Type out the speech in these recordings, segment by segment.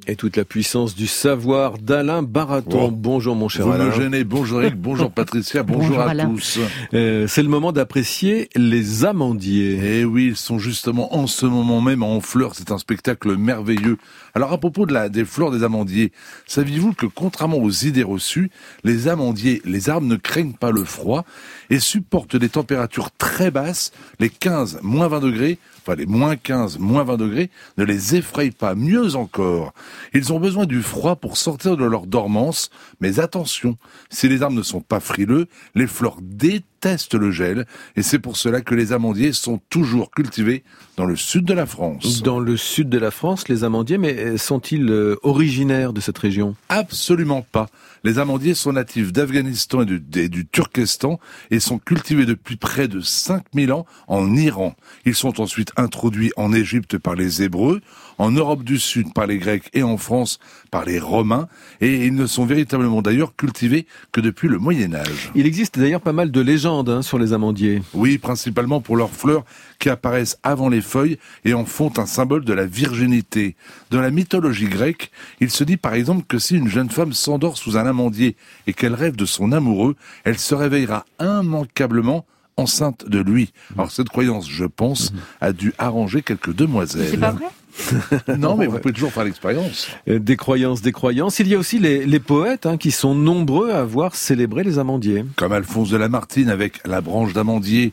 Et toute la puissance du savoir d'Alain Baraton. Oh. Bonjour mon cher Vous Alain. me gênez. Bonjour Eric, bonjour Patricia, bonjour à Alain. tous. C'est le moment d'apprécier les amandiers. Et oui, ils sont justement en ce moment même en fleurs. C'est un spectacle merveilleux. Alors à propos des fleurs des amandiers, saviez-vous que contrairement aux idées reçues, les amandiers, les arbres ne craignent pas le froid et supportent des températures très basses, les 15, moins 20 degrés, enfin les moins 15, moins 20 degrés, ne les effrayent pas. Mieux encore, ils ont besoin du froid pour sortir de leur dormance. Mais attention, si les arbres ne sont pas frileux, les fleurs détestent le gel. Et c'est pour cela que les amandiers sont toujours cultivés dans le sud de la France. Dans le sud de la France, les amandiers, mais sont-ils originaires de cette région? Absolument pas. Les amandiers sont natifs d'Afghanistan et du Turkestan et sont cultivés depuis près de 5000 ans en Iran. Ils sont ensuite introduits en Égypte par les Hébreux, en Europe du Sud par les Grecs et en France par les Romains. Et ils ne sont véritablement d'ailleurs cultivés que depuis le Moyen-Âge. Il existe d'ailleurs pas mal de légendes sur les amandiers. Oui, principalement pour leurs fleurs qui apparaissent avant les feuilles et en font un symbole de la virginité. Dans la mythologie grecque, il se dit par exemple que si une jeune femme s'endort sous un amandier et qu'elle rêve de son amoureux, elle se réveillera immanquablement enceinte de lui. Alors cette croyance, je pense, a dû arranger quelques demoiselles. C'est pas vrai? Non, mais vous pouvez toujours faire l'expérience. Des croyances. Il y a aussi les poètes qui sont nombreux à avoir célébré les amandiers. Comme Alphonse de Lamartine avec la branche d'amandier,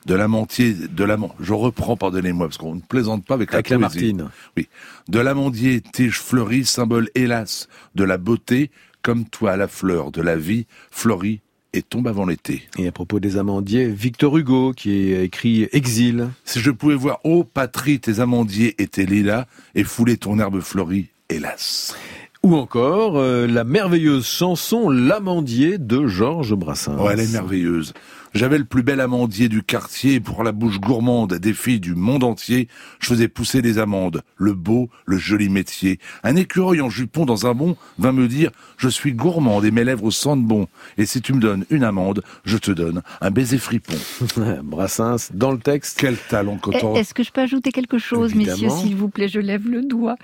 je reprends, pardonnez-moi, parce qu'on ne plaisante pas avec la poésie. Lamartine. Oui. De l'amandier, tige fleurie, symbole, hélas, de la beauté, comme toi, la fleur de la vie, fleurit et tombe avant l'été. Et à propos des amandiers, Victor Hugo qui a écrit Exil. Si je pouvais voir, ô patrie, tes amandiers étaient lilas, et fouler ton herbe fleurie, hélas. Ou encore la merveilleuse chanson L'amandier de Georges Brassens. Oh, elle est merveilleuse. J'avais le plus bel amandier du quartier, pour la bouche gourmande des filles du monde entier, je faisais pousser des amandes, le beau, le joli métier. Un écureuil en jupon dans un bon vint me dire, je suis gourmande et mes lèvres sentent bon, et si tu me donnes une amande, je te donne un baiser fripon. Brassens, dans le texte. Quel talent, Coton. Est-ce que je peux ajouter quelque chose, Évidemment. messieurs, s'il vous plaît, je lève le doigt.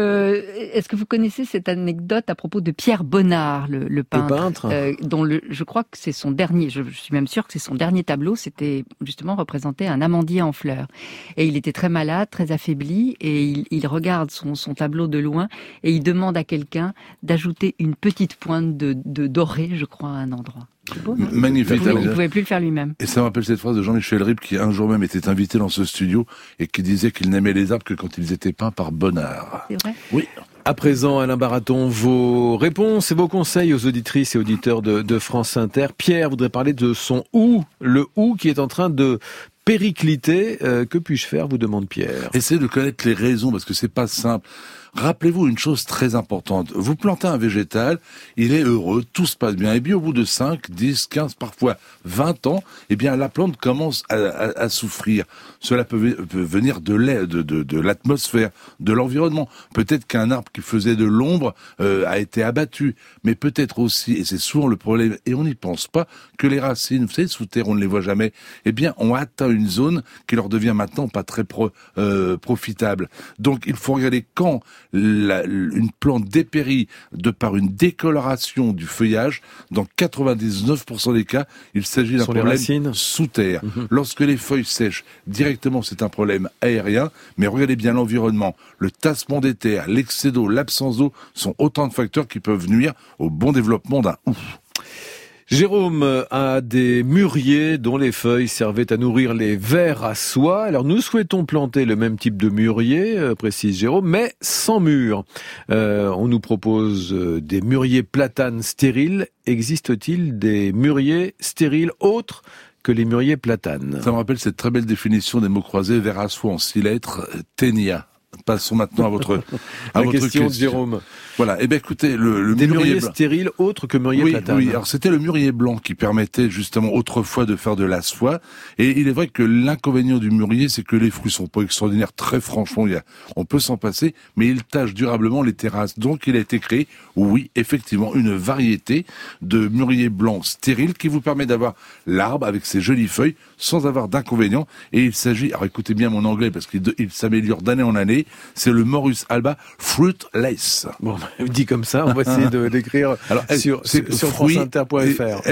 Est-ce que vous connaissez cette anecdote à propos de Pierre Bonnard, le peintre, dont je crois que c'est son dernier, je suis même sûre que c'est son dernier tableau, c'était justement représenter un amandier en fleurs. Et il était très malade, très affaibli, et il regarde son tableau de loin, et il demande à quelqu'un d'ajouter une petite pointe de doré, je crois, à un endroit. C'est beau, non? Magnifique. Il ne pouvait plus le faire lui-même. Et ça me rappelle cette phrase de Jean-Michel Ribes qui un jour même était invité dans ce studio et qui disait qu'il n'aimait les arbres que quand ils étaient peints par Bonnard. C'est vrai? Oui. À présent, Alain Baraton, vos réponses et vos conseils aux auditrices et auditeurs de France Inter. Pierre voudrait parler de son le qui est en train de péricliter. Que puis-je faire, vous demande Pierre. Essayez de connaître les raisons parce que c'est pas simple. Rappelez-vous une chose très importante. Vous plantez un végétal, il est heureux, tout se passe bien. Et bien au bout de 5, 10, 15, parfois 20 ans, eh bien la plante commence à souffrir. Cela peut venir de l'atmosphère, de l'environnement. Peut-être qu'un arbre qui faisait de l'ombre a été abattu. Mais peut-être aussi, et c'est souvent le problème, et on n'y pense pas, que les racines, vous savez, sous terre, on ne les voit jamais, eh bien ont atteint une zone qui leur devient maintenant pas très profitable. Donc il faut regarder quand une plante dépérit de par une décoloration du feuillage, dans 99% des cas, il s'agit d'un problème sous terre. Lorsque les feuilles sèchent, directement c'est un problème aérien, mais regardez bien l'environnement. Le tassement des terres, l'excès d'eau, l'absence d'eau sont autant de facteurs qui peuvent nuire au bon développement d'un Jérôme a des mûriers dont les feuilles servaient à nourrir les vers à soie. Alors nous souhaitons planter le même type de mûrier, précise Jérôme, mais sans mûr. On nous propose des mûriers platanes stériles. Existe-t-il des mûriers stériles autres que les mûriers platanes? Ça me rappelle cette très belle définition des mots croisés, vers à soie en 6 lettres, ténia. Passons maintenant à votre question de Jérôme. Voilà. Eh bien, écoutez, le des mûrier mûriers stériles autres que mûriers platanes. Oui. Alors, c'était le mûrier blanc qui permettait justement autrefois de faire de la soie. Et il est vrai que l'inconvénient du mûrier, c'est que les fruits sont pas extraordinaires. Très franchement, on peut s'en passer, mais il tâche durablement les terrasses. Donc, il a été créé, oui, effectivement, une variété de mûrier blanc stérile qui vous permet d'avoir l'arbre avec ses jolies feuilles sans avoir d'inconvénients. Et il s'agit, alors écoutez bien mon anglais parce qu'il s'améliore d'année en année, c'est le Morus alba Fruitless. Bon, dit comme ça, on va essayer de l'écrire sur franceinter.fr.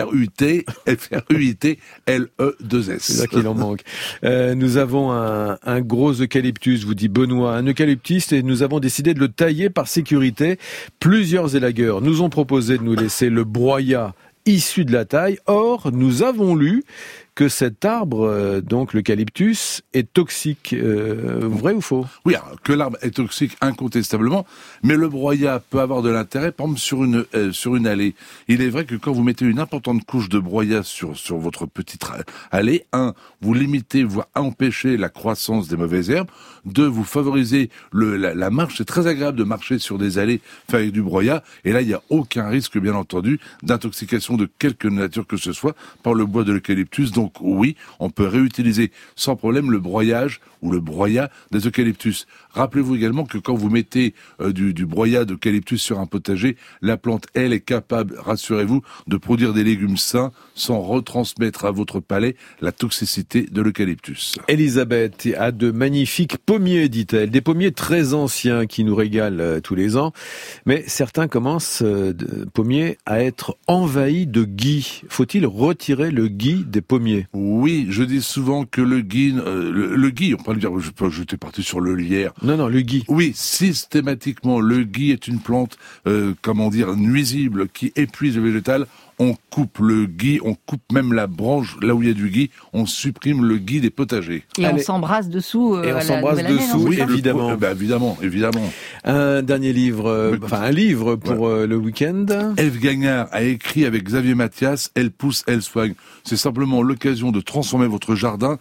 F-R-U-I-T-L-E-2-S. C'est là qu'il en manque. Nous avons un gros eucalyptus, vous dit Benoît, un eucalyptus, et nous avons décidé de le tailler par sécurité. Plusieurs élagueurs nous ont proposé de nous laisser le broyat issu de la taille. Or, nous avons lu que cet arbre, donc l'eucalyptus, est toxique. Vrai ou faux? Oui, alors, que l'arbre est toxique incontestablement, mais le broyat peut avoir de l'intérêt, par exemple, sur une allée. Il est vrai que quand vous mettez une importante couche de broyat sur votre petite allée, vous limitez, voire empêchez la croissance des mauvaises herbes. 2, vous favorisez la marche. C'est très agréable de marcher sur des allées fait avec du broyat. Et là, il n'y a aucun risque, bien entendu, d'intoxication de quelque nature que ce soit par le bois de l'eucalyptus. Donc oui, on peut réutiliser sans problème le broyage ou le broyat des eucalyptus. Rappelez-vous également que quand vous mettez du broyat d'eucalyptus sur un potager, la plante, elle, est capable, rassurez-vous, de produire des légumes sains sans retransmettre à votre palais la toxicité de l'eucalyptus. Elisabeth a de magnifiques pommiers, dit-elle, des pommiers très anciens qui nous régalent tous les ans, mais certains commencent, pommiers, à être envahis de gui. Faut-il retirer le gui des pommiers? Oui, je dis souvent que le gui, on peut le dire, j'étais parti sur le lierre. Non, le gui. Oui, systématiquement, le gui est une plante, nuisible, qui épuise le végétal. On coupe le gui, on coupe même la branche là où il y a du gui, on supprime le gui des potagers. Et on s'embrasse dessous. Et on s'embrasse dessous, oui, évidemment. Évidemment. Un dernier livre, un livre pour le week-end. Ève Gagnard a écrit avec Xavier Mathias, Elle pousse, elle soigne. C'est simplement l'occasion de transformer votre jardin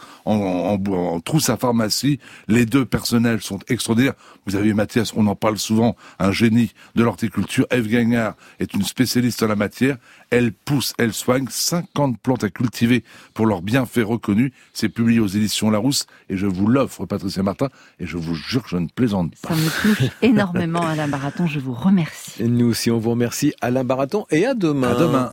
en trousse à pharmacie. Les deux personnages sont extraordinaires. Xavier Mathias, on en parle souvent, un génie de l'horticulture. Ève Gagnard est une spécialiste en la matière. Elle pousse, elle soigne, 50 plantes à cultiver pour leurs bienfaits reconnus. C'est publié aux éditions Larousse et je vous l'offre, Patricia Martin, et je vous jure que je ne plaisante pas. Ça me touche énormément, Alain Baraton, je vous remercie. Et nous aussi, on vous remercie, Alain Baraton, et à demain. À demain.